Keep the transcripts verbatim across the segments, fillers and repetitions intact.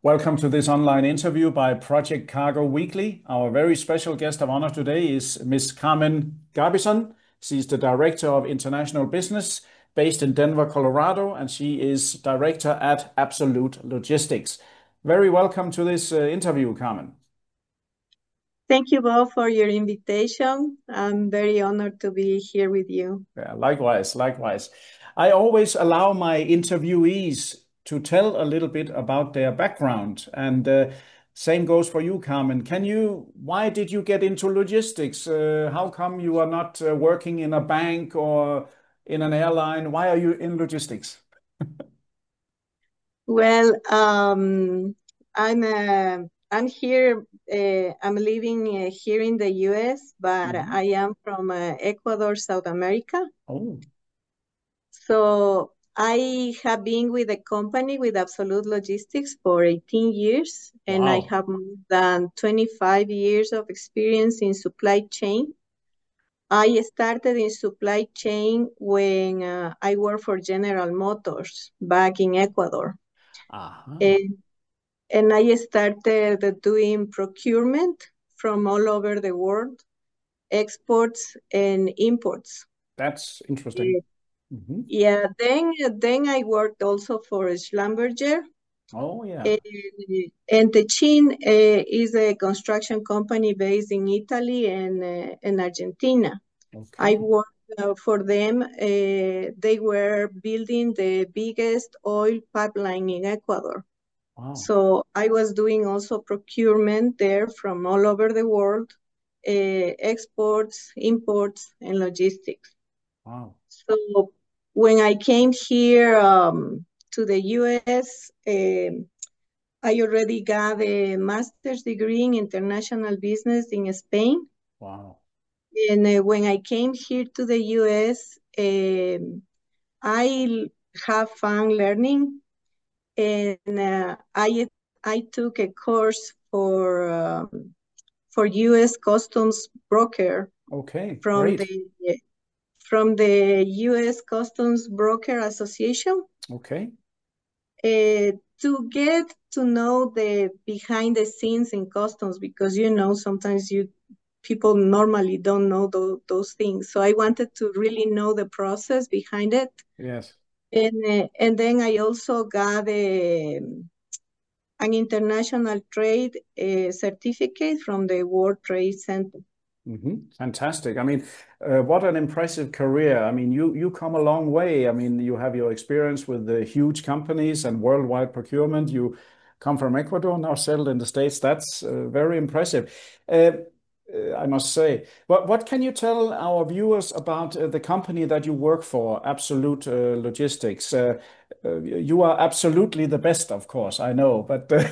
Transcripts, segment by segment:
Welcome to this online interview by Project Cargo Weekly. Our very special guest of honor today is Miss Carmen Garbison. She's the Director of International Business based in Denver, Colorado, and she is Director at Absolute Logistics. Very welcome to this uh, interview, Carmen. Thank you, Bob, for your invitation. I'm very honored to be here with you. Yeah, likewise, likewise. I always allow my interviewees to tell a little bit about their background, and uh, same goes for you, Carmen. Can you, why did you get into logistics? Uh, how come you are not uh, working in a bank or in an airline? Why are you in logistics? Well, um, I'm uh, I'm here. Uh, I'm living uh, here in the U S, but Mhm. I am from uh, Ecuador, South America. Oh, So I have been with the company with Absolute Logistics for eighteen years, and I wow. have more than twenty-five years of experience in supply chain. I started in supply chain when uh, I worked for General Motors back in Ecuador. Aha. And, and I started doing procurement from all over the world, exports and imports. That's interesting. Eh, Mhm. Yeah, then then I worked also for Schlumberger. Oh, yeah. And, and Techin uh, is a construction company based in Italy and, uh, and Argentina. I Okay. worked uh, for them. Uh, they were building the biggest oil pipeline in Ecuador. Wow. So I was doing also procurement there from all over the world, uh, exports, imports, and logistics. Wow. So when I came here um, to the U S, um I already got a master's degree in international business in Spain. Wow. And uh, when I came here to the U S, um, I have fun learning, and uh, I I took a course for um, for U S Customs broker Okay, from great. the from the U S Customs Broker Association Okay. uh, to get to know the behind the scenes in customs, because you know sometimes you people normally don't know those, those things. So I wanted to really know the process behind it. Yes. And, uh, and then I also got a, an international trade uh, certificate from the World Trade Center. Hmm. Fantastic. I mean, uh, what an impressive career. I mean, you you come a long way. I mean, you have your experience with the huge companies and worldwide procurement. You come from Ecuador, now settled in the States. That's uh, very impressive. Uh, uh, I must say. What what can you tell our viewers about uh, the company that you work for, Absolute uh, Logistics? Uh, uh, you are absolutely the best, of course, I know, but uh,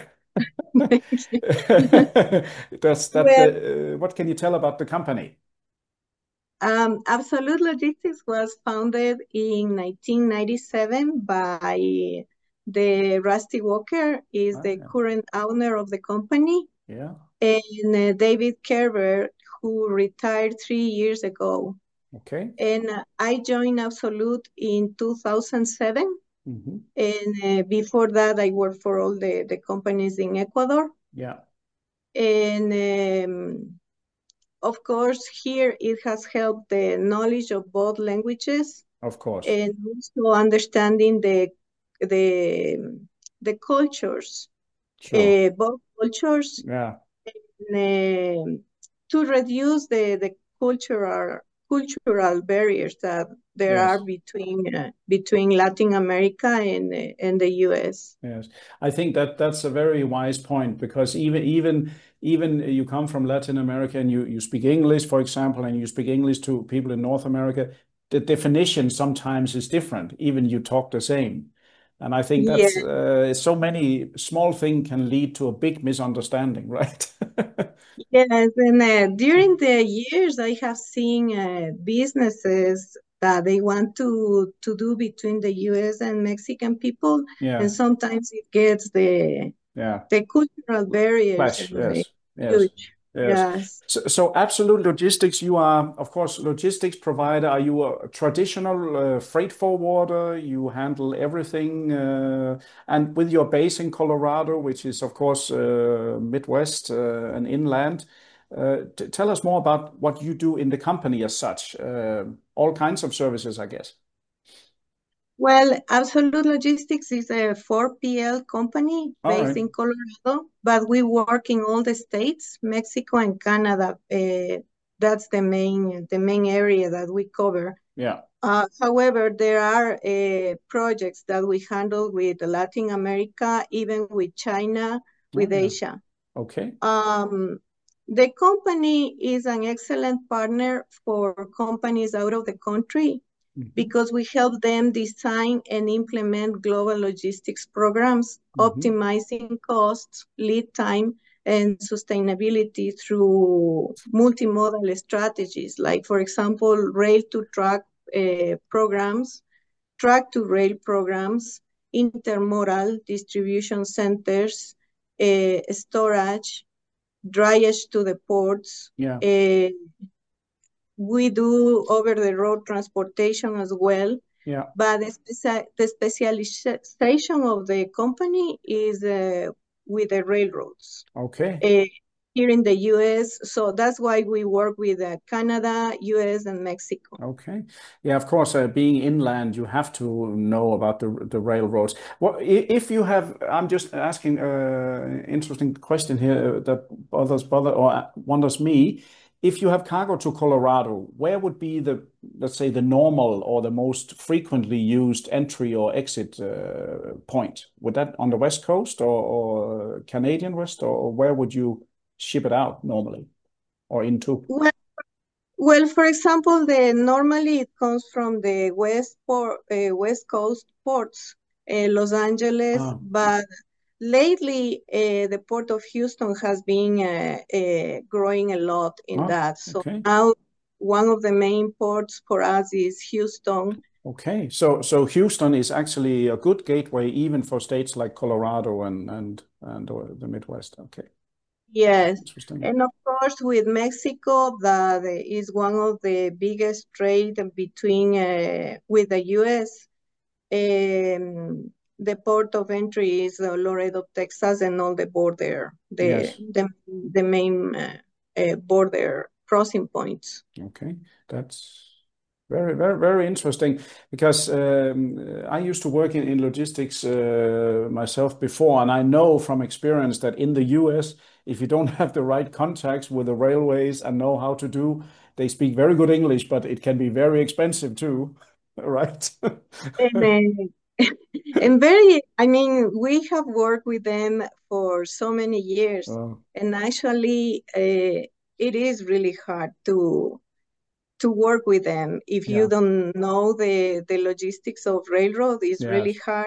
Does that, Well, uh, what can you tell about the company? um, Absolute Logistics was founded in nineteen ninety-seven by the Rusty Walker, is Ah, the yeah. current owner of the company, Yeah. and uh, David Kerber, who retired three years ago. Okay. And uh, I joined Absolute in two thousand seven. Hmm. And uh, before that, I worked for all the, the companies in Ecuador. Yeah. And um, of course, here it has helped the knowledge of both languages Of course. and also understanding the the the cultures, Sure. uh, both cultures, Yeah. and, uh, to reduce the the cultural cultural barriers that there are Yes. between uh, between Latin America and uh, and the U S. Yes. I think that that's a very wise point because even even even you come from Latin America and you you speak English, for example, and you speak English to people in North America, the definition sometimes is different, even you talk the same. And I think Yeah, that's uh, so many small thing can lead to a big misunderstanding, right? yes, and uh, during the years, I have seen uh, businesses that they want to to do between the U S and Mexican people, and Yeah. sometimes it gets the Yeah. the cultural barriers Flash. and the Yes. Yes. huge. Yes. Yes. So, so Absolute Logistics, you are, of course, logistics provider. Are you a traditional uh, freight forwarder? You handle everything, uh, and with your base in Colorado, which is, of course, uh, Midwest uh, and inland. Uh, t tell us more about what you do in the company as such. Uh, all kinds of services, I guess. Well, Absolute Logistics is a four P L company All based right. in Colorado, but we work in all the states, Mexico and Canada. Uh, that's the main the main area that we cover. Yeah. Uh, however, there are uh, projects that we handle with Latin America, even with China, Oh, with yeah. Asia. Okay. Um, the company is an excellent partner for companies out of the country Mm-hmm. because we help them design and implement global logistics programs, Mm-hmm. optimizing costs, lead time, and sustainability through multimodal strategies, like, for example, rail to truck uh, programs, truck to rail programs, intermodal distribution centers, uh, storage, dryage to the ports. Yeah. Uh, we do over the road transportation as well. Yeah. But the, speci the specialization of the company is uh, with the railroads. Okay. Uh, here in the U S, so that's why we work with uh, Canada, U S, and Mexico. Okay. Yeah, of course, uh, being inland, you have to know about the the railroads. What if you have, I'm just asking uh interesting question here uh, that bothers bother or uh, wonders me. If you have cargo to Colorado, where would be the, let's say, the normal or the most frequently used entry or exit uh, point? Would that on the West Coast or, or Canadian West, or where would you ship it out normally or into? Well, well, for example, the normally it comes from the west port, uh, West Coast ports, uh, Los Angeles, Ah, but lately uh, the port of Houston has been uh, uh, growing a lot in ah, that. So okay. now one of the main ports for us is Houston. Okay, so so Houston is actually a good gateway even for states like Colorado and and and or the Midwest. Okay, Yes, interesting. and of course with Mexico, that is one of the biggest trade between uh, with the U S. Um, the port of entry is uh, Laredo, Texas, and all the border, the Yes. the, the main uh, uh, border crossing points. Okay, that's very, very, very interesting because um, I used to work in, in logistics uh, myself before, and I know from experience that in the U S, if you don't have the right contacts with the railways and know how to do, they speak very good English, but it can be very expensive too, right? And, uh, and very, I mean, we have worked with them for so many years, Oh, and actually, uh, it is really hard to to work with them. If you yeah, don't know the, the logistics of railroad, it's really yes, hard.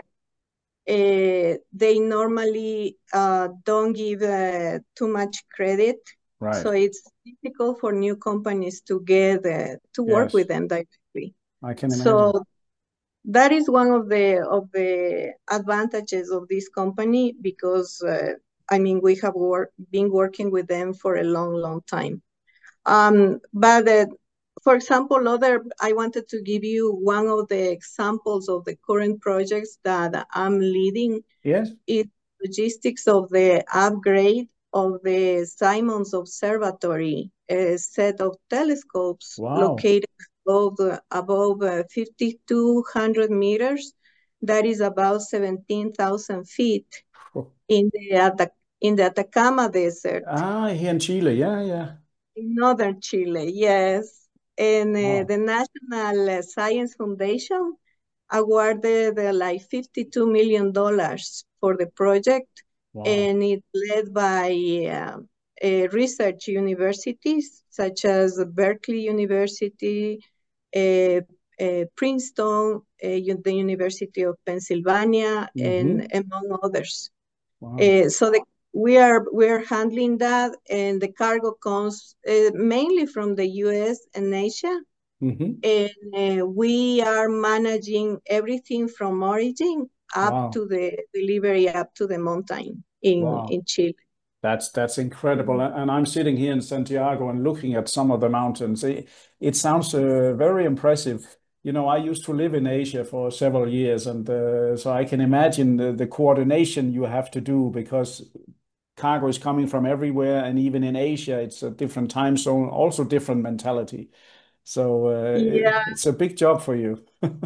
Uh, they normally uh, don't give uh, too much credit. So right. it's difficult for new companies to get uh, to work Yes, with them directly. I can imagine. So that is one of the of the advantages of this company because uh, I mean we have work, been working with them for a long, long time. Um, but uh, for example, other I wanted to give you one of the examples of the current projects that I'm leading Yes. is logistics of the upgrade of the Simons Observatory, a set of telescopes Wow. located above, above uh, fifty-two hundred meters. That is about seventeen thousand feet in the, in the Atacama Desert. Ah, here in Chile. Yeah, yeah. In northern Chile, yes. And uh, Wow. the National Science Foundation awarded uh, like fifty-two million dollars for the project, Wow. and it's led by uh, uh, research universities such as Berkeley University, uh, uh, Princeton, uh, the University of Pennsylvania, and Mm-hmm. among others. Wow. Uh, so the, we are we are handling that, and the cargo comes uh, mainly from the U S and Asia, Mm-hmm. and uh, we are managing everything from origin up Wow. to the delivery up to the mountain in Wow. in Chile. That's that's incredible. And I'm sitting here in Santiago and looking at some of the mountains. It, it sounds uh, very impressive. You know, I used to live in Asia for several years, and uh, so I can imagine the, the coordination you have to do because cargo is coming from everywhere, and even in Asia, it's a different time zone, also different mentality. So uh, it, Yeah, it's a big job for you.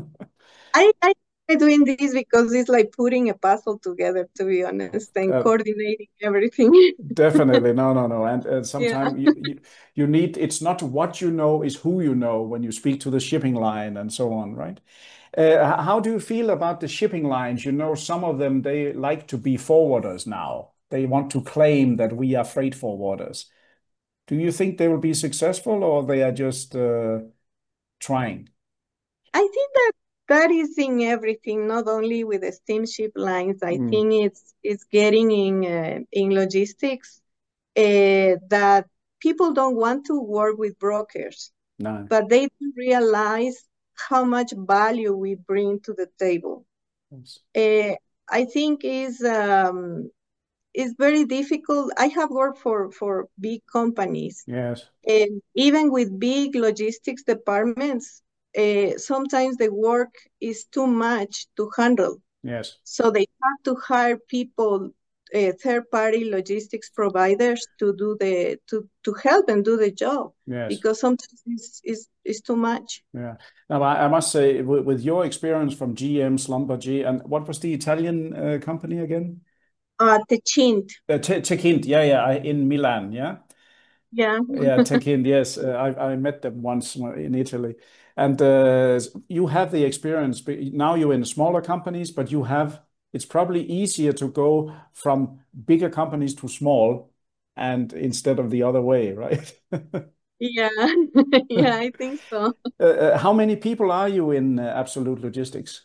I, I enjoy doing this because it's like putting a puzzle together, to be honest, and Uh, coordinating everything. Definitely. No, no, no. And uh, Yeah. sometimes you, you you need it's not what you know, is who you know when you speak to the shipping line and so on, right? Uh, how do you feel about the shipping lines? You know, some of them they like to be forwarders now. They want to claim that we are freight forwarders. Do you think they will be successful or they are just uh, trying? I think that that is in everything, not only with the steamship lines. I Mm, think it's it's getting in uh, in logistics uh, that people don't want to work with brokers, no. but they don't realize how much value we bring to the table. Yes. Uh, I think is um, is very difficult. I have worked for for big companies, Yes. and even with big logistics departments, uh, sometimes the work is too much to handle. Yes. So they have to hire people, uh, third-party logistics providers to do the to to help and do the job Yes. because sometimes it's it's, it's too much. Yeah. Now, I, I must say, with, with your experience from G M, Schlumberger, and what was the Italian uh, company again? Uh, Techint, Uh, Te- Techint. Yeah, yeah, I, in Milan. Yeah. yeah. Yeah, Techint. Yes, uh, I I met them once in Italy, and uh, you have the experience. But now you're in smaller companies, but you have. It's probably easier to go from bigger companies to small, and instead of the other way, right? Yeah, yeah, I think so. Uh, uh, how many people are you in uh, Absolute Logistics?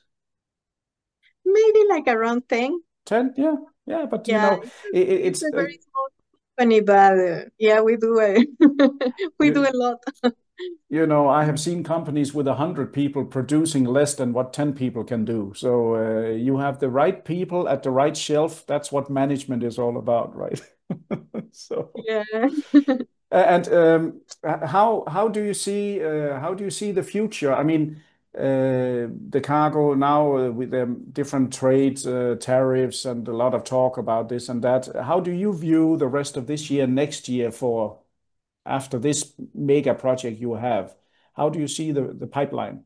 Maybe like around ten. ten? Yeah, yeah, but you Yeah, know, it's a, it, it's it's a uh, very small company, but uh, yeah, we do a we do you, a lot. you know, I have seen companies with a hundred people producing less than what ten people can do. So uh, you have the right people at the right shelf. That's what management is all about, right? So. Yeah. And um, how how do you see uh, how do you see the future? I mean, uh, the cargo now uh, with the different trades, uh, tariffs, and a lot of talk about this and that. How do you view the rest of this year, next year, for after this mega project you have? How do you see the the pipeline?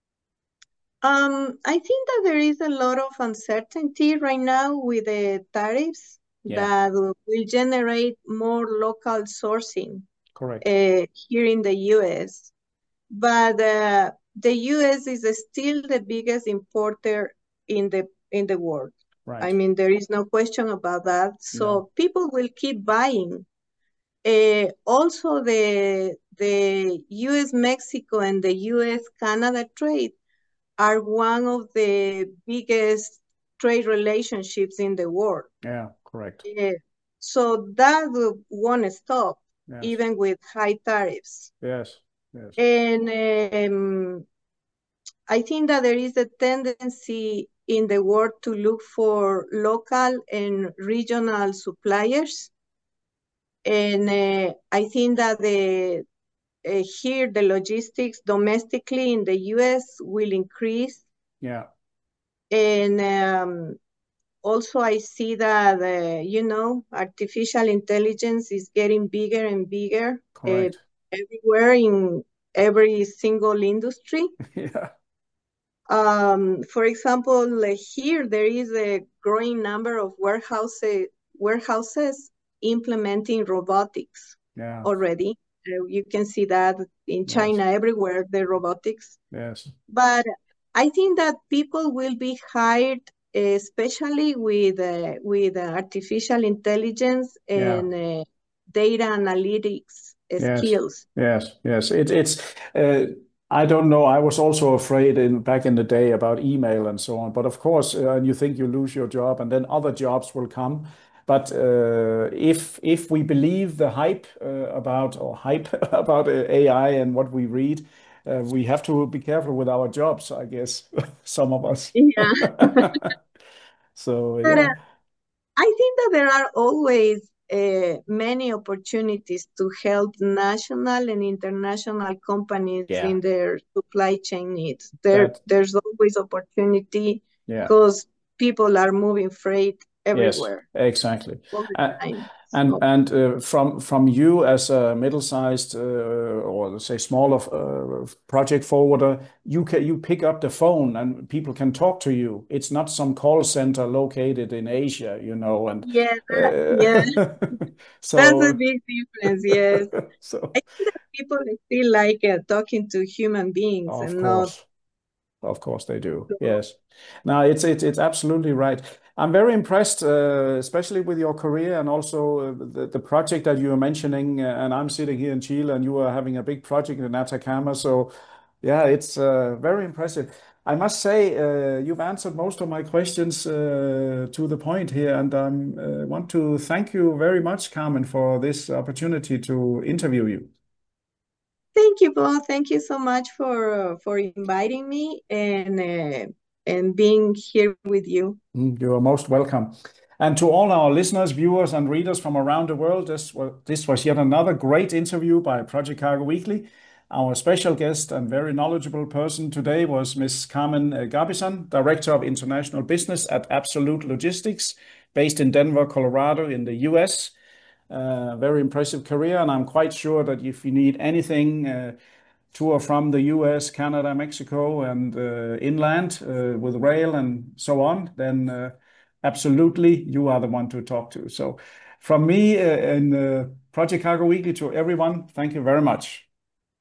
Um, I think that there is a lot of uncertainty right now with the tariffs Yeah, that will generate more local sourcing correct. uh, here in the U S. But uh, the U S is still the biggest importer in the in the world. I Right. mean, there is no question about that. No. So people will keep buying. Uh, also, the the U S Mexico and the U S Canada trade are one of the biggest trade relationships in the world. Yeah, correct. Yeah. So that will- won't stop, Yes. even with high tariffs. Yes. Yes. And um, I think that there is a tendency in the world to look for local and regional suppliers. And uh, I think that the uh, here the logistics domestically in the U S will increase. Yeah, And um, also I see that uh, you know artificial intelligence is getting bigger and bigger uh, correct. everywhere in every single industry. Yeah. Um, for example, uh, here there is a growing number of warehouses warehouses implementing robotics Yeah. already. Uh, you can see that in Yes. China everywhere the robotics. Yes. But I think that people will be hired, especially with uh, with uh, artificial intelligence Yeah. and uh, data analytics uh, Yes, skills. yes, yes. It, it's, uh, I don't know. I was also afraid in back in the day about email and so on. But of course, uh, and you think you lose your job, and then other jobs will come. But uh, if if we believe the hype uh, about or hype about uh, A I and what we read, uh, we have to be careful with our jobs, I guess, some of us. Yeah, So but uh, yeah, I think that there are always uh, many opportunities to help national and international companies Yeah, in their supply chain needs. There, that, there's always opportunity yeah, because people are moving freight yes, everywhere exactly. all the Uh, time. and So and uh, from from you as a middle-sized uh, or let's say smaller uh, project forwarder, you can you pick up the phone and people can talk to you. It's not some call center located in Asia, you know, and yeah, that, yeah, uh, that's a so big difference. Yes, so I think that people still like uh, talking to human beings of and not. course. Of course they do. Yes. No, it's it's it's absolutely right. I'm very impressed, uh, especially with your career and also uh, the, the project that you are mentioning. Uh, and I'm sitting here in Chile, and you are having a big project in Atacama. So, yeah, it's uh, very impressive. I must say, uh, you've answered most of my questions uh, to the point here, and I um, uh, want to thank you very much, Carmen, for this opportunity to interview you. Thank you, Paul. Thank you so much for uh, for inviting me and uh, and being here with you. Mm, you are most welcome. And to all our listeners, viewers, and readers from around the world, this was, this was yet another great interview by Project Cargo Weekly. Our special guest and very knowledgeable person today was Miss Carmen uh, Garbison, Director of International Business at Absolute Logistics, based in Denver, Colorado, in the U S. Uh, very impressive career, and I'm quite sure that if you need anything uh, to or from the U S, Canada, Mexico, and uh, inland uh, with rail and so on, then uh, absolutely you are the one to talk to. So, from me uh, and uh, Project Cargo Weekly to everyone, thank you very much.